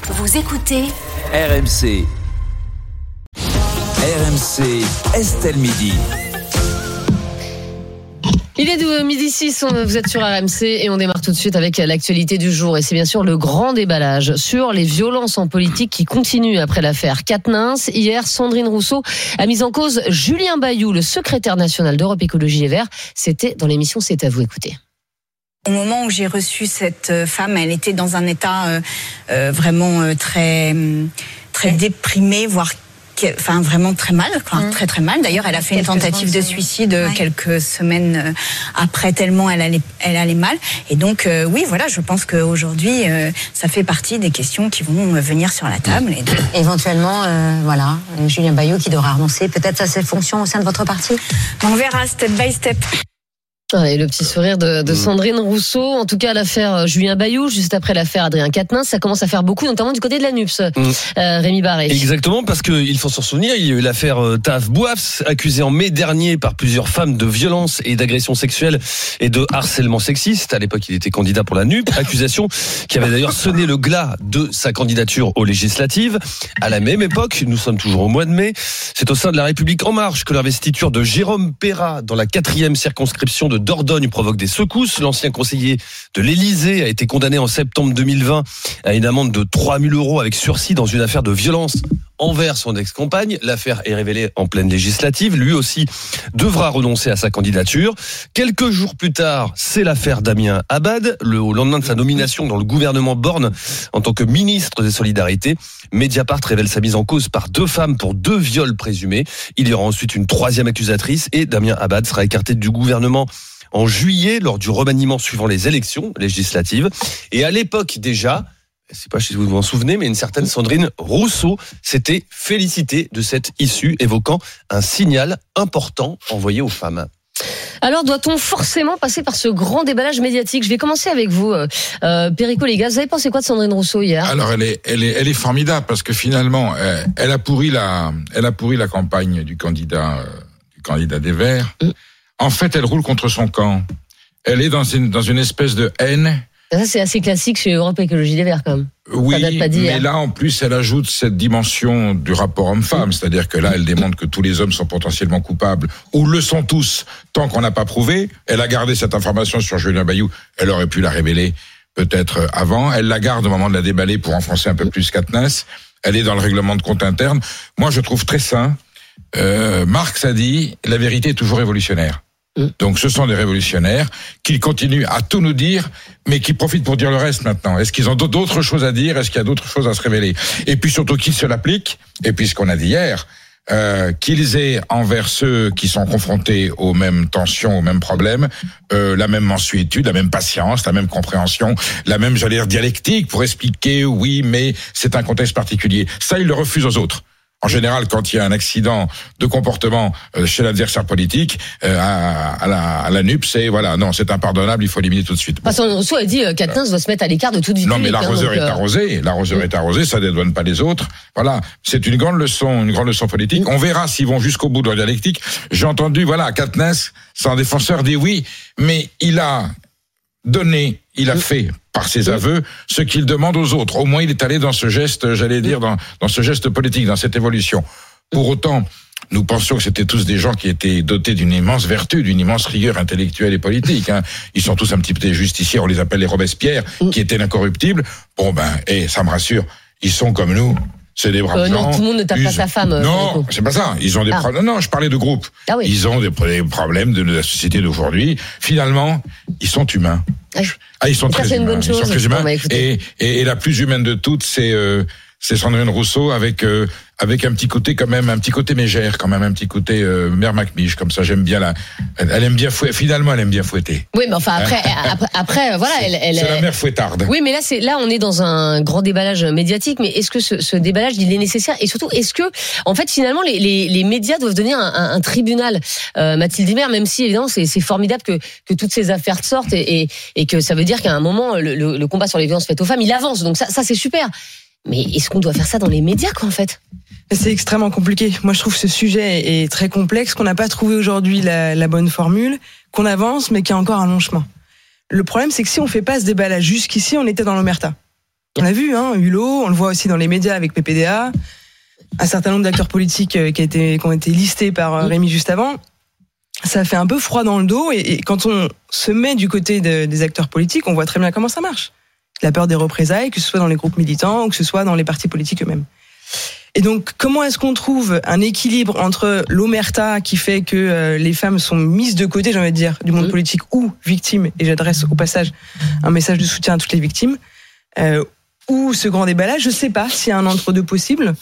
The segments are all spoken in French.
Vous écoutez RMC. RMC, Estelle Midi. Il est de midi 6, vous êtes sur RMC et on démarre tout de suite avec l'actualité du jour. Et c'est bien sûr le grand déballage sur les violences en politique qui continuent après l'affaire Quatennens. Hier, Sandrine Rousseau a mis en cause Julien Bayou, le secrétaire national d'Europe Écologie Les Verts. C'était dans l'émission C'est à vous, écoutez. Au moment où j'ai reçu cette femme, elle était dans un état vraiment très déprimé, voire vraiment très mal, très très mal. D'ailleurs, elle a fait une tentative de suicide quelques semaines après, tellement elle allait mal. Et donc, je pense qu'aujourd'hui, ça fait partie des questions qui vont venir sur la table. Et éventuellement, Julien Bayou qui devra renoncer peut-être à ses fonctions au sein de votre parti. On verra step by step. Et le petit sourire de Sandrine Rousseau. En tout cas, l'affaire Julien Bayou, juste après l'affaire Adrien Quatennens, ça commence à faire beaucoup, notamment du côté de la NUPS. Rémi Barré. Exactement, parce qu'il faut s'en souvenir, il y a eu l'affaire Taaf Bouafs, accusée en mai dernier par plusieurs femmes de violence et d'agression sexuelle et de harcèlement sexiste. À l'époque, il était candidat pour la NUP. Accusation qui avait d'ailleurs sonné le glas de sa candidature aux législatives. À la même époque, nous sommes toujours au mois de mai, c'est au sein de la République En Marche que l'investiture de Jérôme Perra dans la 4e circonscription de Dordogne provoque des secousses. L'ancien conseiller de l'Élysée a été condamné en septembre 2020 à une amende de 3 000 € avec sursis dans une affaire de violence envers son ex-compagne. L'affaire est révélée en pleine législative. Lui aussi devra renoncer à sa candidature. Quelques jours plus tard, c'est l'affaire Damien Abad. Au lendemain de sa nomination dans le gouvernement Borne en tant que ministre des Solidarités, Mediapart révèle sa mise en cause par 2 femmes pour 2 viols présumés. Il y aura ensuite une 3e accusatrice et Damien Abad sera écarté du gouvernement en juillet lors du remaniement suivant les élections législatives. Et à l'époque déjà, je ne sais pas si vous vous en souvenez, mais une certaine Sandrine Rousseau s'était félicitée de cette issue, évoquant un signal important envoyé aux femmes. Alors, doit-on forcément passer par ce grand déballage médiatique ? Je vais commencer avec vous, Perico Légas. Vous avez pensé quoi de Sandrine Rousseau hier ? Alors, elle est formidable parce que finalement, elle a pourri la campagne du candidat des Verts. En fait, elle roule contre son camp. Elle est dans une espèce de haine. Ça, c'est assez classique chez Europe Écologie Les Verts, quand même. Oui, mais là, en plus, elle ajoute cette dimension du rapport homme-femme. C'est-à-dire que là, elle démontre que tous les hommes sont potentiellement coupables, ou le sont tous, tant qu'on n'a pas prouvé. Elle a gardé cette information sur Julien Bayou. Elle aurait pu la révéler peut-être avant. Elle la garde au moment de la déballer pour enfoncer un peu plus Quatennens. Elle est dans le règlement de compte interne. Moi, je trouve très sain. Marx a dit, la vérité est toujours révolutionnaire. Donc ce sont des révolutionnaires qui continuent à tout nous dire, mais qui profitent pour dire le reste maintenant. Est-ce qu'ils ont d'autres choses à dire ? Est-ce qu'il y a d'autres choses à se révéler ? Et puis surtout qu'ils se l'appliquent, et puis ce qu'on a dit hier, qu'ils aient envers ceux qui sont confrontés aux mêmes tensions, aux mêmes problèmes, la même mansuétude, la même patience, la même compréhension, la même, dialectique pour expliquer, oui, mais c'est un contexte particulier. Ça, ils le refusent aux autres. En général, quand il y a un accident de comportement chez l'adversaire politique, à la NUP, c'est c'est impardonnable, il faut éliminer tout de suite. Sandrine Rousseau a dit Quatennens doit se mettre à l'écart de toute vie. Non, mais l'arroseur est arrosé. L'arroseur est arrosé, ça ne dédouane pas les autres. Voilà, c'est une grande leçon politique. On verra s'ils vont jusqu'au bout de leur dialectique. J'ai entendu, Quatennens, son défenseur dit oui, mais il a fait par ses aveux ce qu'il demande aux autres. Au moins, il est allé dans ce geste, dans ce geste politique, dans cette évolution. Pour autant, nous pensions que c'était tous des gens qui étaient dotés d'une immense vertu, d'une immense rigueur intellectuelle et politique. Ils sont tous un petit peu des justiciers, on les appelle les Robespierre, qui étaient l'incorruptible. Ça me rassure, ils sont comme nous. C'est des braves gens. Non, tout le monde ne tape pas sa femme. Non, c'est pas ça. Ils ont des problèmes. Non, je parlais de groupe. Ah oui. Ils ont des problèmes de la société d'aujourd'hui. Finalement, ils sont humains. Ils sont très humains. Ils sont très humains. Et la plus humaine de toutes, c'est Sandrine Rousseau avec un petit côté quand même, un petit côté mégère quand même, un petit côté mère Macmiche, comme ça. J'aime bien elle aime bien fouetter. Finalement, elle aime bien fouetter. Oui, mais enfin après, voilà, elle c'est la mère fouettarde. Oui, mais là on est dans un grand déballage médiatique. Mais est-ce que ce déballage il est nécessaire ? Et surtout, est-ce que en fait finalement les médias doivent devenir un tribunal, Mathilde Imer, même si évidemment c'est formidable que toutes ces affaires sortent et que ça veut dire qu'à un moment le combat sur les violences faites aux femmes il avance. Donc ça c'est super. Mais est-ce qu'on doit faire ça dans les médias, en fait ? C'est extrêmement compliqué. Moi, je trouve que ce sujet est très complexe, qu'on n'a pas trouvé aujourd'hui la bonne formule, qu'on avance, mais qu'il y a encore un long chemin. Le problème, c'est que si on fait pas ce déballage jusqu'ici, on était dans l'omerta. On l'a vu, Hulot, on le voit aussi dans les médias avec PPDA, un certain nombre d'acteurs politiques qui ont été listés par Rémi juste avant. Ça fait un peu froid dans le dos et quand on se met du côté des acteurs politiques, on voit très bien comment ça marche. La peur des représailles, que ce soit dans les groupes militants ou que ce soit dans les partis politiques eux-mêmes. Et donc, comment est-ce qu'on trouve un équilibre entre l'omerta qui fait que les femmes sont mises de côté, j'ai envie de dire, du monde politique ou victimes, et j'adresse au passage un message de soutien à toutes les victimes, ou ce grand déballage, je sais pas s'il y a un entre-deux possible.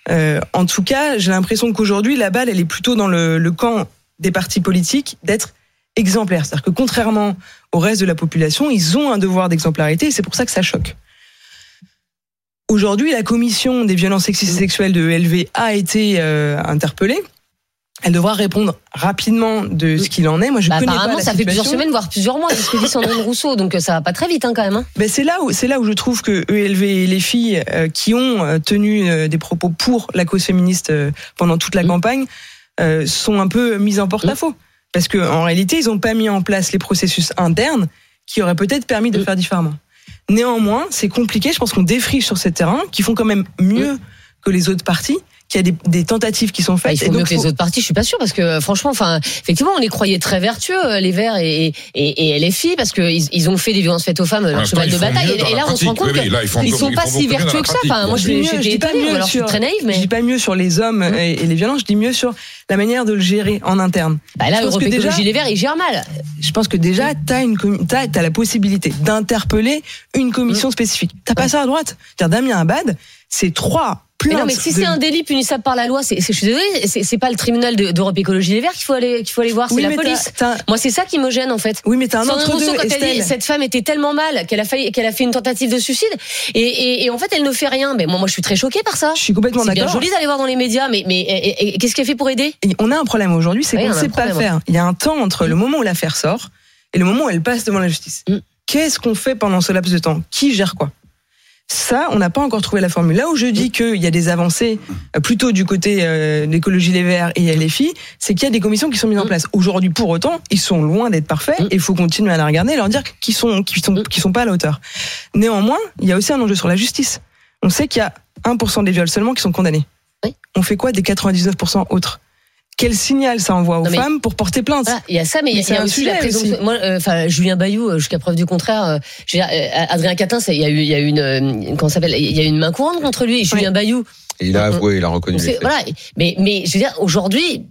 En tout cas, j'ai l'impression qu'aujourd'hui, la balle, elle est plutôt dans le camp des partis politiques d'être exemplaires. C'est-à-dire que contrairement au reste de la population, ils ont un devoir d'exemplarité et c'est pour ça que ça choque. Aujourd'hui, la commission des violences sexistes et sexuelles de ELV a été interpellée. Elle devra répondre rapidement de ce qu'il en est. Moi, je connais pas la situation. Ça fait plusieurs semaines, voire plusieurs mois, c'est ce que dit Sandrine Rousseau, donc ça va pas très vite quand même. Ben c'est là où je trouve que ELV et les filles qui ont tenu des propos pour la cause féministe pendant toute la campagne sont un peu mises en porte-à-faux. Parce que en réalité, ils n'ont pas mis en place les processus internes qui auraient peut-être permis de faire différemment. Néanmoins, c'est compliqué. Je pense qu'on défriche sur ces terrains qui font quand même mieux que les autres partis. Qu'il y a des tentatives qui sont faites. Ils font mieux que les autres partis, je suis pas sûre, parce que franchement, effectivement, on les croyait très vertueux, les Verts et les filles, parce que ils ont fait des violences faites aux femmes leur cheval de bataille. Et là, on se rend compte qu'ils sont pas si vertueux que ça. Enfin, moi, je dis pas mieux. Alors, je suis très naïve, mais je dis pas mieux sur les hommes et les violences. Je dis mieux sur la manière de le gérer en interne. Là, Europe Écologie Les Verts, ils gèrent mal. Je pense que déjà, t'as la possibilité d'interpeller une commission spécifique. T'as pas ça à droite. C'est-à-dire Damien Abad, c'est 3. Mais non, mais si c'est un délit punissable par la loi, je suis désolée, c'est pas le tribunal d'Europe Écologie Les Verts qu'il faut aller voir, c'est la police. Moi, c'est ça qui me gêne en fait. Oui, mais t'as un entre-deux. Quand elle dit cette femme était tellement mal qu'elle a fait une tentative de suicide et en fait elle ne fait rien. Mais moi je suis très choquée par ça. Je suis complètement d'accord. C'est bien joli d'aller voir dans les médias, mais qu'est-ce qu'elle fait pour aider ? On a un problème aujourd'hui, c'est qu'on ne sait pas faire. Il y a un temps entre le moment où l'affaire sort et le moment où elle passe devant la justice. Qu'est-ce qu'on fait pendant ce laps de temps ? Qui gère quoi ? Ça, on n'a pas encore trouvé la formule. Là où je dis qu'il y a des avancées plutôt du côté d'Écologie Les Verts et LFI, c'est qu'il y a des commissions qui sont mises en place. Aujourd'hui, pour autant, ils sont loin d'être parfaits et il faut continuer à la regarder et leur dire qu'ils sont pas à la hauteur. Néanmoins, il y a aussi un enjeu sur la justice. On sait qu'il y a 1% des viols seulement qui sont condamnés. Oui. On fait quoi des 99% autres ? Quel signal ça envoie aux femmes pour porter plainte ? Voilà, il y a ça, mais il y a aussi la présomption. Moi, Julien Bayou, jusqu'à preuve du contraire, Adrien Quatennens, il y a eu une main courante contre lui. Et Julien Bayou. Et il a avoué, il a reconnu. Voilà, mais je veux dire, aujourd'hui.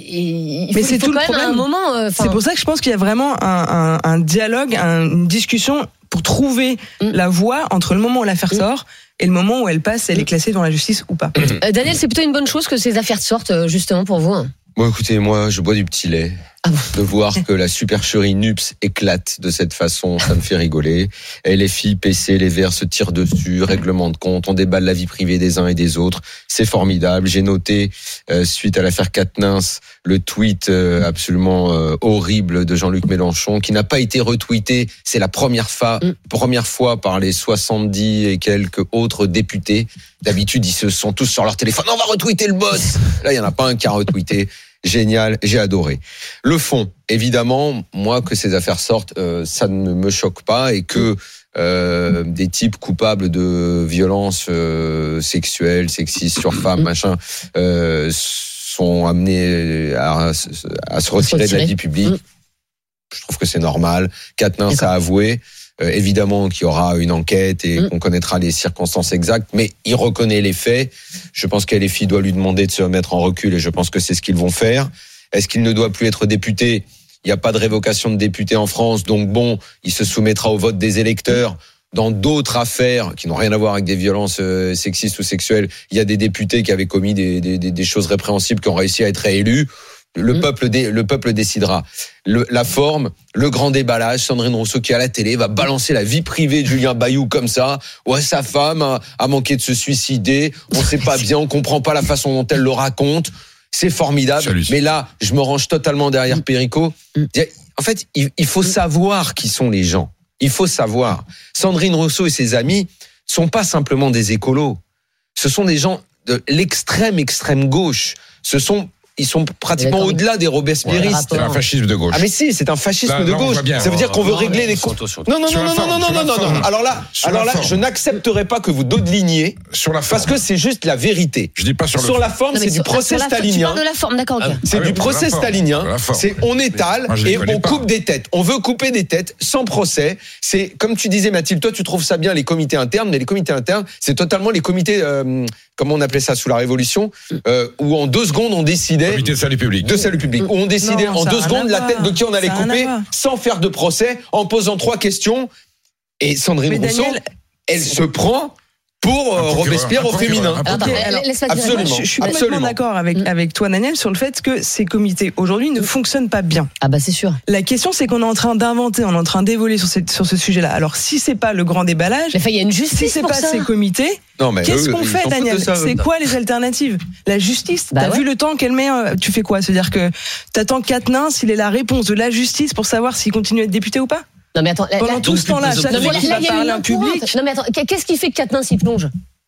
Il faut tout quand même un moment. C'est pour ça que je pense qu'il y a vraiment un dialogue, une discussion pour trouver la voie entre le moment où l'affaire sort et le moment où elle passe, elle est classée devant la justice ou pas. Daniel, c'est plutôt une bonne chose que ces affaires sortent, justement, pour vous. Bon, écoutez, moi, je bois du petit lait. De voir que la supercherie NUPS éclate de cette façon, ça me fait rigoler. Et les filles, PC, les Verts se tirent dessus, règlement de compte, on déballe la vie privée des uns et des autres. C'est formidable. J'ai noté, suite à l'affaire Quatennens, le tweet absolument horrible de Jean-Luc Mélenchon, qui n'a pas été retweeté. C'est la première fois par les 70 et quelques autres députés. D'habitude, ils se sont tous sur leur téléphone. On va retweeter le boss. Là, il y en a pas un qui a retweeté. Génial, j'ai adoré. Le fond, évidemment, moi, que ces affaires sortent, ça ne me choque pas et que des types coupables de violences sexuelles, sexistes sur femmes, sont amenés à se retirer de la vie publique. Je trouve que c'est normal. Quatennens a avoué. Évidemment qu'il y aura une enquête et qu'on connaîtra les circonstances exactes, mais il reconnaît les faits. Je pense que les filles doivent lui demander de se mettre en recul et je pense que c'est ce qu'ils vont faire. Est-ce qu'il ne doit plus être député ? Il n'y a pas de révocation de député en France, donc bon, il se soumettra au vote des électeurs. Dans d'autres affaires qui n'ont rien à voir avec des violences sexistes ou sexuelles, il y a des députés qui avaient commis des choses répréhensibles qui ont réussi à être réélus. Le peuple décidera. La forme, le grand déballage, Sandrine Rousseau qui à la télé va balancer la vie privée de Julien Bayou comme ça. Ouais, sa femme a manqué de se suicider. On sait pas bien, on comprend pas la façon dont elle le raconte. C'est formidable. Mais là, je me range totalement derrière Perico. En fait, il faut savoir qui sont les gens. Il faut savoir. Sandrine Rousseau et ses amis sont pas simplement des écolos. Ce sont des gens de l'extrême gauche. Ce sont ils sont pratiquement au-delà des robespierristes. C'est un fascisme de gauche. Ah mais si, c'est un fascisme Là, de on gauche. voit bien, Ça veut dire qu'on veut régler les comptes. Non. Alors là, je n'accepterai pas que vous dodeliniez sur la forme. parce que c'est juste la vérité. Je dis pas sur la forme, c'est du procès stalinien. Tu parles de la forme, d'accord. Ok. C'est du procès stalinien. C'est on étale et on coupe des têtes. On veut couper des têtes sans procès. C'est comme tu disais, Mathilde, toi tu trouves ça bien les comités internes, mais les comités internes, c'est totalement les comités, comment on appelait ça sous la Révolution, où en 2 secondes on décidait. Comité de salut public. Où on décidait en 2 secondes la tête de qui on allait couper, sans faire de procès, en posant 3 questions. Et Sandrine Rousseau, elle se prend pour Robespierre au féminin. Absolument. Je suis complètement d'accord avec toi, Daniel, sur le fait que ces comités aujourd'hui ne fonctionnent pas bien. Ah bah c'est sûr. La question, c'est qu'on est en train d'inventer, on est en train d'évoluer sur ce sujet-là. Alors si c'est pas le grand déballage, il y a une justice si c'est pour pas ça. ces comités, qu'est-ce qu'on fait, Daniel ? C'est quoi les alternatives ? La justice, t'as vu le temps qu'elle met, tu fais quoi ? C'est-à-dire que t'attends Quatennens, il est la réponse de la justice pour savoir s'il continue à être député ou pas ? Non mais attends, pendant tout ce temps-là, chaque fois qu'il va parler en public. Non mais attends, qu'est-ce qui fait que Quatennens il plonge ?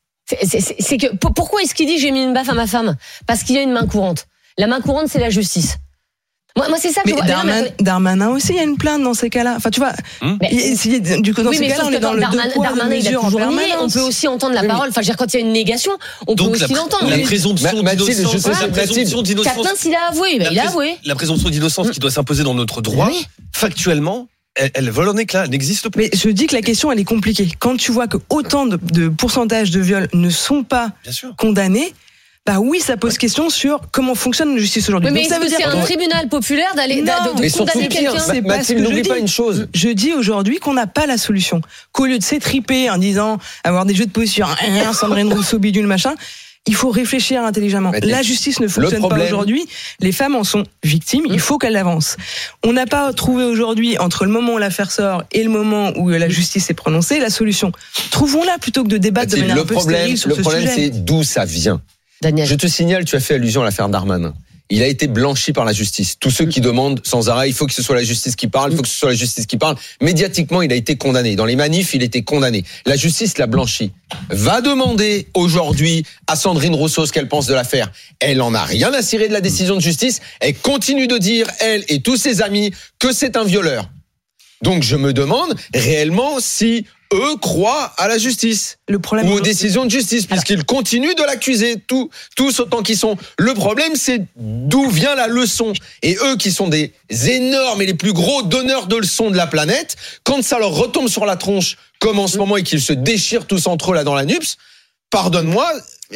C'est que pourquoi est-ce qu'il dit j'ai mis une baffe à ma femme ? Parce qu'il y a une main courante. La main courante, c'est la justice. Moi c'est ça que je vois. Darmanin aussi, il y a une plainte dans ces cas-là. Enfin, tu vois, du coup, dans ces cas-là, on est dans le deux poids, deux mesures en permanence. On peut aussi entendre la parole. Enfin, je veux dire, quand il y a une négation, on peut aussi l'entendre. La présomption d'innocence. Quatennens, il a avoué. Il a avoué. La présomption d'innocence qui doit s'imposer dans notre droit, factuellement, elle vole en éclats, elle n'existe pas. Mais je dis que la question, elle est compliquée. Quand tu vois que autant de pourcentages de viols ne sont pas condamnés, bah oui, ça pose question sur comment fonctionne la justice aujourd'hui. Mais ça veut dire c'est un tribunal populaire de condamner quelqu'un. C'est pas ce que je dis. Pas une chose. Je dis aujourd'hui qu'on n'a pas la solution. Qu'au lieu de s'étriper en disant avoir des jeux de posture, Sandrine Rousseau, bidule, machin, il faut réfléchir intelligemment. La justice ne fonctionne pas aujourd'hui. Les femmes en sont victimes. Il faut qu'elle avance. On n'a pas trouvé aujourd'hui, entre le moment où l'affaire sort et le moment où la justice est prononcée, la solution. Trouvons-la plutôt que de débattre de manière un peu stérile sur ce sujet. Le problème, c'est d'où ça vient. Daniel. Je te signale, tu as fait allusion à l'affaire Darmanin. Il a été blanchi par la justice. Tous ceux qui demandent sans arrêt, il faut que ce soit la justice qui parle, il faut que ce soit la justice qui parle. Médiatiquement, il a été condamné. Dans les manifs, il était condamné. La justice l'a blanchi. Va demander aujourd'hui à Sandrine Rousseau ce qu'elle pense de l'affaire. Elle en a rien à cirer de la décision de justice. Elle continue de dire, elle et tous ses amis, que c'est un violeur. Donc je me demande réellement si eux croient à la justice ou aux décisions de justice, puisqu'ils continuent de l'accuser, tous autant qu'ils sont. Le problème, c'est d'où vient la leçon. Et eux qui sont des énormes et les plus gros donneurs de leçons de la planète, quand ça leur retombe sur la tronche, comme en ce moment, et qu'ils se déchirent tous entre eux là dans la NUPS, pardonne-moi,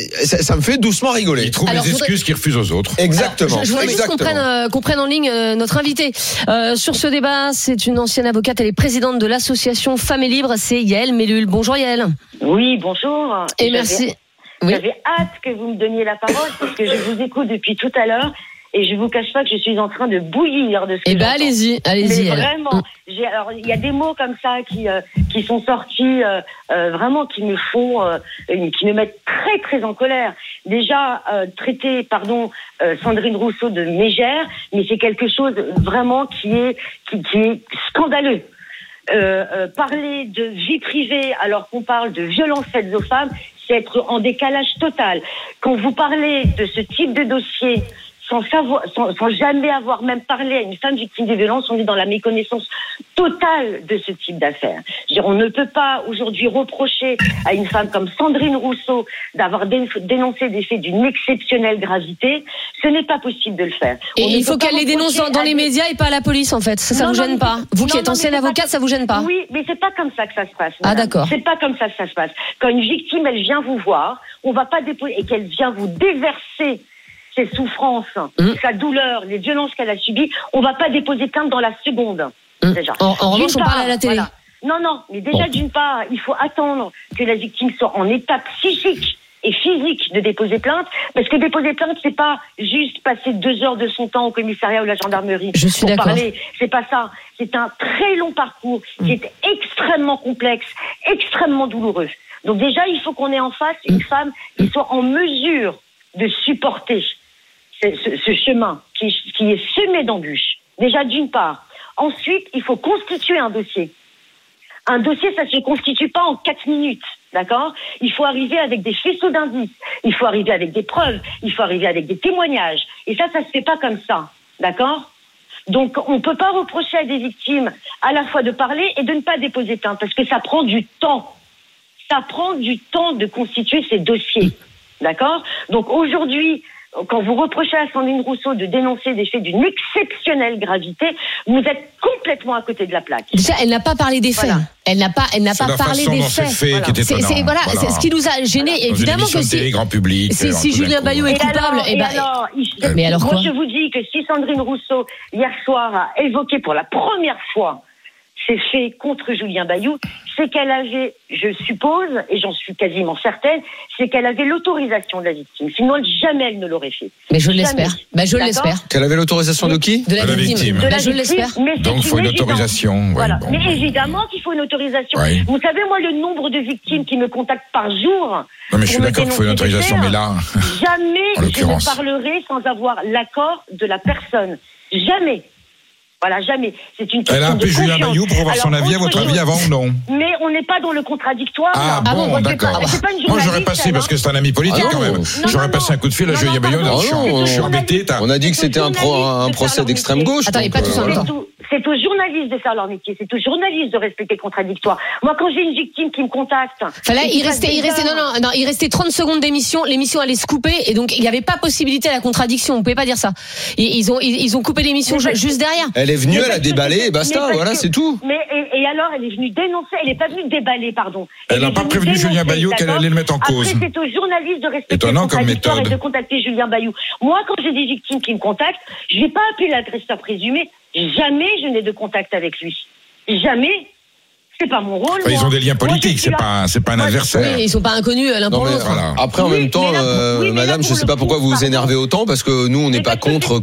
ça me fait doucement rigoler. Ils trouvent les excuses qu'ils refusent aux autres. Exactement. Alors, je voudrais juste qu'on prenne en ligne notre invité. Sur ce débat, c'est une ancienne avocate, elle est présidente de l'association Femmes et Libres, c'est Yael Mellul. Bonjour Yael. Oui, bonjour. Et merci. J'avais hâte que vous me donniez la parole parce que je vous écoute depuis tout à l'heure. Et je vous cache pas que je suis en train de bouillir de ce que j'entends. allez-y. Mais vraiment, alors il y a des mots comme ça qui sont sortis vraiment qui me mettent très très en colère. Déjà traiter Sandrine Rousseau de mégère, mais c'est quelque chose vraiment qui est scandaleux. Parler de vie privée alors qu'on parle de violences faites aux femmes, c'est être en décalage total. Quand vous parlez de ce type de dossier sans jamais avoir même parlé à une femme victime de violences, on est dans la méconnaissance totale de ce type d'affaires. On ne peut pas aujourd'hui reprocher à une femme comme Sandrine Rousseau d'avoir dénoncé des faits d'une exceptionnelle gravité. Ce n'est pas possible de le faire. Et il faut qu'elle les dénonce dans les médias et pas à la police, en fait. Ça vous gêne pas? Vous qui êtes ancienne avocate, ça vous gêne pas? Oui, mais c'est pas comme ça que ça se passe. Ah, d'accord. C'est pas comme ça que ça se passe. Quand une victime, elle vient vous voir, on va pas déposer, et qu'elle vient vous déverser ses souffrances, sa douleur, les violences qu'elle a subies, on va pas déposer plainte dans la seconde. Déjà. En revanche, on parle à la télé. Voilà. Non, mais déjà d'une part, il faut attendre que la victime soit en état psychique et physique de déposer plainte, parce que déposer plainte, c'est pas juste passer 2 heures de son temps au commissariat ou à la gendarmerie. Je suis d'accord. C'est pas ça. C'est un très long parcours qui est extrêmement complexe, extrêmement douloureux. Donc déjà, il faut qu'on ait en face une femme qui soit en mesure de supporter ce chemin qui est semé d'embûches. Déjà d'une part. Ensuite, il faut constituer un dossier. Un dossier, ça se constitue pas en 4 minutes. D'accord ? Il faut arriver avec des faisceaux d'indices. Il faut arriver avec des preuves. Il faut arriver avec des témoignages. Et ça se fait pas comme ça. D'accord ? Donc, on peut pas reprocher à des victimes à la fois de parler et de ne pas déposer plainte parce que ça prend du temps. Ça prend du temps de constituer ces dossiers. D'accord ? Donc, aujourd'hui, quand vous reprochez à Sandrine Rousseau de dénoncer des faits d'une exceptionnelle gravité, vous êtes complètement à côté de la plaque. Déjà, elle n'a pas parlé des faits. Voilà. Elle n'a pas parlé des faits. Qui est étonnant. Voilà. C'est ce qui nous a gênés. Dans Évidemment une émission que de télé grand public. si Julien Bayou est coupable, mais alors quoi ? moi je vous dis que si Sandrine Rousseau hier soir a évoqué pour la première fois ces faits contre Julien Bayou, c'est qu'elle avait, je suppose, et j'en suis quasiment certaine, c'est qu'elle avait l'autorisation de la victime. Sinon, jamais elle ne l'aurait fait. Mais je l'espère. Je D'accord ? l'espère. Qu'elle avait l'autorisation de qui ? De la victime. De la Je l'espère. victime, mais Donc, il faut une autorisation. Voilà. Ouais, bon. Mais évidemment qu'il faut une autorisation. Ouais. Vous savez, moi, le nombre de victimes qui me contactent par jour. Non, mais je suis pour me d'accord qu'il faut une dénoncer des autorisation, faits, mais là. jamais En je l'occurrence. ne parlerai sans avoir l'accord de la personne. Jamais. Voilà, jamais. C'est une question Elle a appelé de Julien confiance. Bayou pour avoir son Alors, avis, à votre autre avis, chose, avant ou non ? Mais on n'est pas dans le contradictoire. Ah là. bon, Moi, d'accord. c'est pas une Moi, j'aurais journaliste, passé, elle, parce que c'est un ami politique Ah quand non. même. Non, J'aurais non, passé un coup de fil à non, Julien non, Bayou. pardon. Je suis embêté. On a dit que c'était un procès d'extrême gauche. Attendez, pas tous en même temps. C'est aux journalistes de faire leur métier, c'est aux journalistes de respecter le contradictoire. Moi, quand j'ai une victime qui me contacte. Là, il restait 30 secondes d'émission, l'émission allait se couper, et donc il n'y avait pas possibilité à la contradiction, on ne pouvait pas dire ça. Ils ont coupé l'émission juste derrière. Elle est venue, elle a déballé, et basta, voilà, c'est tout. Mais, et alors, elle est venue dénoncer, elle n'est pas venue déballer, pardon. Elle n'a pas prévenu Julien Bayou qu'elle allait le mettre en cause. Après, c'est aux journalistes de respecter Étonnant le comme contradictoire méthode. et de contacter Julien Bayou. Moi, quand j'ai des victimes qui me contactent, je ne vais pas appeler l'agresseur présumé. Jamais je n'ai de contact avec lui. Jamais. C'est pas mon rôle. Enfin, ils ont des liens politiques, c'est pas un adversaire. Oui, ils sont pas inconnus l'un pour l'autre. Voilà. Après, en même temps, madame, je sais pas pourquoi vous vous énervez autant, parce que nous, on n'est pas contre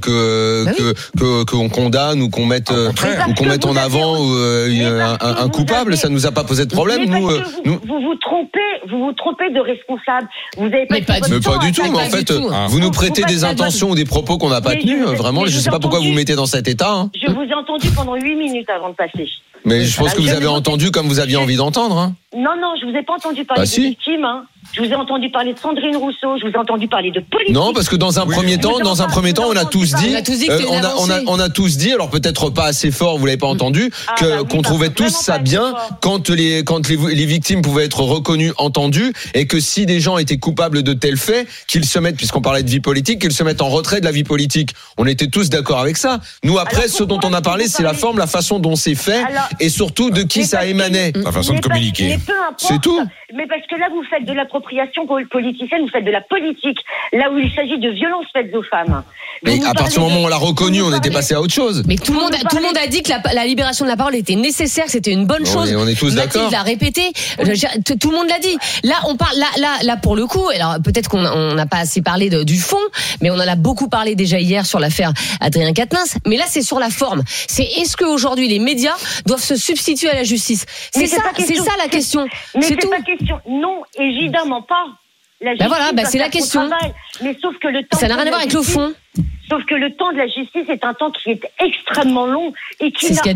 qu'on condamne ou qu'on mette en avant un coupable. Ça nous a pas posé de problème. Nous, vous vous trompez de responsable. Vous avez Mais pas mais pas du tout. Mais en fait, vous nous prêtez des intentions ou des propos qu'on n'a pas tenus. Vraiment, je sais pas pourquoi vous vous mettez dans cet état. Je vous ai entendu pendant 8 minutes avant de passer. Mais je pense que vous avez entendu comme vous aviez envie d'entendre. Non, je vous ai pas entendu parler de victimes. Je vous ai entendu parler de Sandrine Rousseau. Je vous ai entendu parler de politique. Non, parce que dans un premier temps, on a tous dit, on a tous dit, alors peut-être pas assez fort, vous l'avez pas entendu, qu'on trouvait tous ça bien quand les victimes pouvaient être reconnues, entendues, et que si des gens étaient coupables de tels faits, qu'ils se mettent, puisqu'on parlait de vie politique, qu'ils se mettent en retrait de la vie politique. On était tous d'accord avec ça. Nous, après, ce dont on a parlé, c'est la forme, la façon dont c'est fait, et surtout de qui ça émanait. La façon de communiquer. Mais peu importe. C'est tout. Mais parce que là, vous faites de l'appropriation politicienne, vous faites de la politique, là où il s'agit de violences faites aux femmes. Mais à partir du moment où on l'a reconnu, on était passé à autre chose. Mais tout le monde a dit que la libération de la parole était nécessaire, que c'était une bonne chose. On est tous d'accord. Mathilde l'a répété. Tout le monde l'a dit. Là, on parle, là, pour le coup, alors peut-être qu'on n'a pas assez parlé du fond, mais on en a beaucoup parlé déjà hier sur l'affaire Adrien Quatennens. Mais là, c'est sur la forme. Est-ce qu'aujourd'hui, les médias doivent se substituer à la justice? C'est ça la question. Mais c'est tout. Pas question. Non, évidemment pas. La justice c'est la question. Mais sauf que le temps. Ça n'a rien à voir avec le fond. Sauf que le temps de la justice est un temps qui est extrêmement long et qui n'a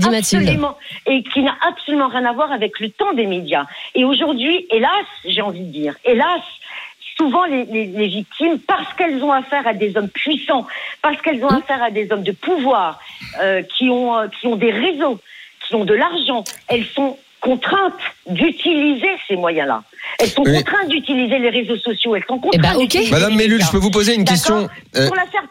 absolument rien à voir avec le temps des médias. Et aujourd'hui, hélas, j'ai envie de dire, souvent les victimes, parce qu'elles ont affaire à des hommes puissants, parce qu'elles ont affaire à des hommes de pouvoir, qui ont des réseaux, qui ont de l'argent, elles sont contraintes d'utiliser ces moyens-là. Elles sont contraintes d'utiliser les réseaux sociaux. Elles sont contraintes. Madame Mellul, je peux vous poser une question. Pour l'affaire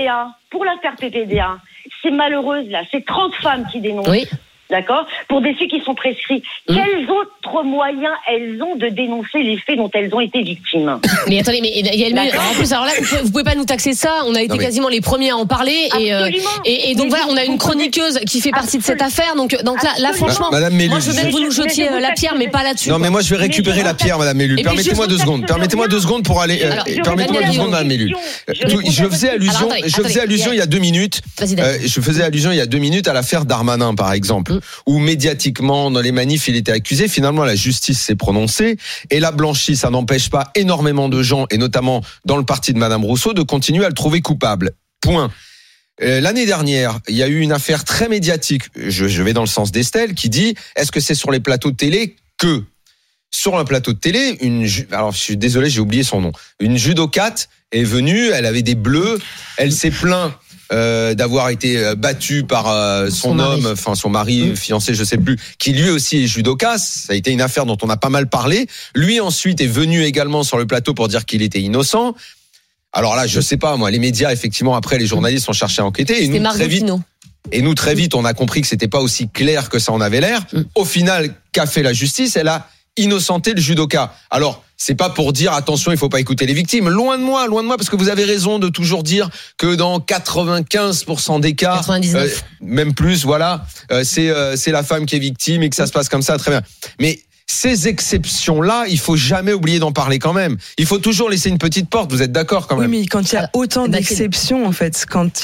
PPDA, c'est malheureuse là. C'est 30 femmes qui dénoncent. Oui. D'accord ? Pour des faits qui sont prescrits. Quels autres moyens elles ont de dénoncer les faits dont elles ont été victimes ? Mais attendez, mais il y a en plus, alors là, vous pouvez pas nous taxer ça. On a été quasiment les premiers à en parler. Et donc voilà, on a une chroniqueuse qui fait partie de cette affaire. Donc là, franchement, Madame Mellul, moi je veux bien que vous nous jetiez la pierre, mais pas là-dessus. Non, mais moi je vais récupérer la pierre, Madame Mellul. Permettez-moi 2 secondes. Permettez-moi 2 secondes pour aller. Permettez-moi 2 secondes, Madame Mellul. Je faisais allusion il y a 2 minutes. Je faisais allusion il y a 2 minutes à l'affaire Darmanin, par exemple. Où médiatiquement, dans les manifs, il était accusé. Finalement, la justice s'est prononcée et l'a blanchi. Ça n'empêche pas énormément de gens, et notamment dans le parti de Madame Rousseau, de continuer à le trouver coupable. Point. L'année dernière, il y a eu une affaire très médiatique. Je vais dans le sens d'Estelle qui dit, est-ce que c'est sur les plateaux de télé que sur un plateau de télé, alors je suis désolé, j'ai oublié son nom. Une judokate est venue, elle avait des bleus, elle s'est plainte d'avoir été battue par son homme, enfin son mari, fiancé, je sais plus, qui lui aussi est judoka. Ça a été une affaire dont on a pas mal parlé. Lui ensuite est venu également sur le plateau pour dire qu'il était innocent. Alors là, je sais pas, moi, les médias, effectivement, après, les journalistes ont cherché à enquêter. C'était Margot Pino. Et nous, très vite, on a compris que c'était pas aussi clair que ça en avait l'air. Au final, qu'a fait la justice? Elle a innocenté le judoka. Alors, c'est pas pour dire, attention, il faut pas écouter les victimes. Loin de moi, parce que vous avez raison de toujours dire que dans 95% des cas, 99. Même plus, voilà, c'est la femme qui est victime et que ça se passe comme ça, très bien. Mais ces exceptions-là, il faut jamais oublier d'en parler quand même. Il faut toujours laisser une petite porte. Vous êtes d'accord quand même? Oui, mais quand il y a autant d'exceptions, en fait,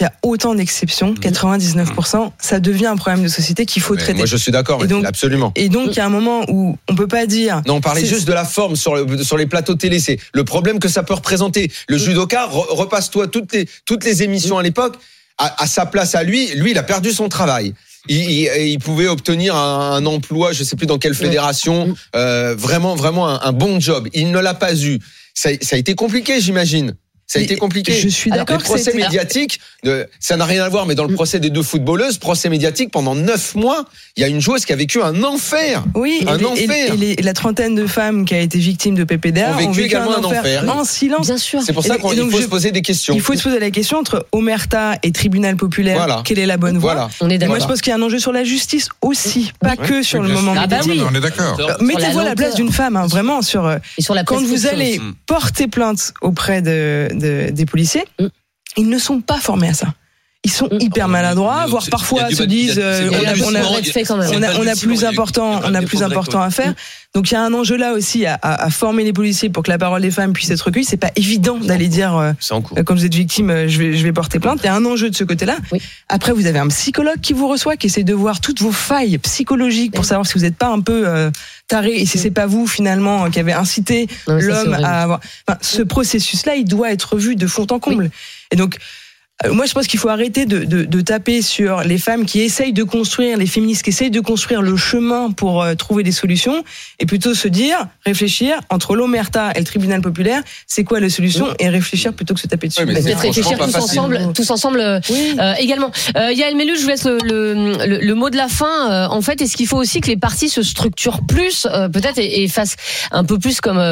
99%, ça devient un problème de société qu'il faut traiter. Moi, je suis d'accord, absolument. Et donc, il y a un moment où on peut pas dire. Non, on parlait juste de la forme sur les plateaux télé. C'est le problème que ça peut représenter. Le judoka, repasse-toi toutes les émissions à l'époque. À sa place à lui, il a perdu son travail. Il pouvait obtenir un emploi, je sais plus dans quelle fédération, vraiment un bon job. Il ne l'a pas eu. Ça a été compliqué, j'imagine. Ça a été compliqué. Je suis d'accord. Le procès médiatique, ça n'a rien à voir, mais dans le procès des deux footballeuses, procès médiatique pendant 9 mois, il y a une joueuse qui a vécu un enfer. Oui, enfer. Et la trentaine de femmes qui a été victimes de PPDA ont vécu également un enfer en silence. Bien sûr. C'est pour ça qu'il faut se poser des questions. Il faut se poser la question entre omerta et tribunal populaire. Voilà. Quelle est la bonne voie? Voilà. On est d'accord. Moi, je pense qu'il y a un enjeu sur la justice aussi, pas que sur le moment médiatique. Oui. On est d'accord. Mettez-vous à la place d'une femme, vraiment, Et sur la quand vous allez porter plainte auprès des policiers, ils ne sont pas formés à ça. Ils sont hyper maladroits, voire parfois se disent on a plus important à faire. Donc il y a un enjeu là aussi à former les policiers pour que la parole des femmes puisse être recueillie. C'est pas évident d'aller dire quand vous êtes victime, je vais porter plainte. Il y a un enjeu de ce côté-là. Oui. Après vous avez un psychologue qui vous reçoit, qui essaie de voir toutes vos failles psychologiques pour savoir si vous n'êtes pas un peu taré et si c'est pas vous finalement qui avez incité l'homme à avoir. Enfin, ce processus-là, il doit être vu de fond en comble. Et donc moi, je pense qu'il faut arrêter de taper sur les femmes qui essayent de construire, les féministes qui essayent de construire le chemin pour trouver des solutions, et plutôt se dire, réfléchir entre l'omerta et le tribunal populaire, c'est quoi la solution, et réfléchir plutôt que se taper dessus. Peut-être réfléchir tous ensemble également. Yael Mellul, je vous laisse le mot de la fin. En fait, est-ce qu'il faut aussi que les partis se structurent plus, peut-être, et fassent un peu plus comme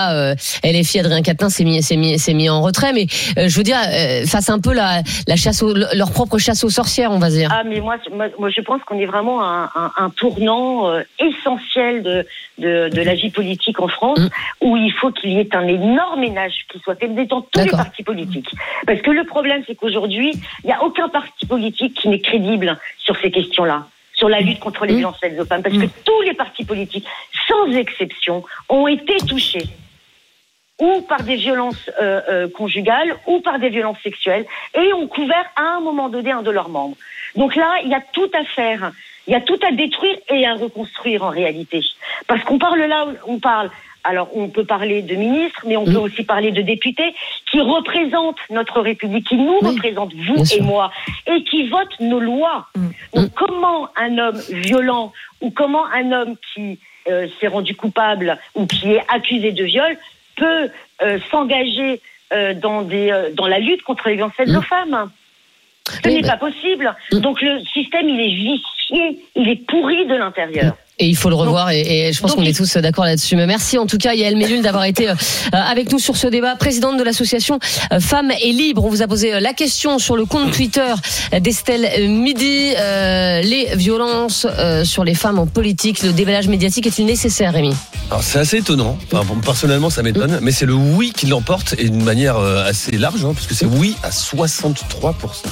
LFI, Adrien Quatennens s'est mis en retrait, mais je veux dire, fasse un peu la chasse leur propre chasse aux sorcières, on va dire. Ah, mais moi je pense qu'on est vraiment à un tournant essentiel de la vie politique en France, où il faut qu'il y ait un énorme ménage qui soit fait dans tous les partis politiques. Parce que le problème, c'est qu'aujourd'hui, il n'y a aucun parti politique qui n'est crédible sur ces questions-là, sur la lutte contre les violences faites aux femmes, parce que tous les partis politiques, sans exception, ont été touchés ou par des violences conjugales, ou par des violences sexuelles, et ont couvert à un moment donné un de leurs membres. Donc là, il y a tout à faire, il y a tout à détruire et à reconstruire en réalité. Parce qu'on parle là, alors on peut parler de ministres, mais on peut aussi parler de députés qui représentent notre République, qui nous représentent, vous et moi, et qui votent nos lois. Donc comment un homme violent, ou comment un homme qui s'est rendu coupable, ou qui est accusé de viol, peut s'engager dans la lutte contre les violences faites aux femmes. Ce n'est pas possible. Donc le système, il est vicié, il est pourri de l'intérieur. Et il faut le revoir, et je pense qu'on est tous d'accord là-dessus. Mais merci en tout cas Yael Mellul d'avoir été avec nous sur ce débat, présidente de l'association Femmes et Libres. On vous a posé la question sur le compte Twitter d'Estelle Midi. Les violences sur les femmes en politique, le déballage médiatique est-il nécessaire, Rémi? Alors c'est assez étonnant. Enfin, personnellement, ça m'étonne, mais c'est le oui qui l'emporte, et d'une manière assez large, parce que c'est oui à 63%.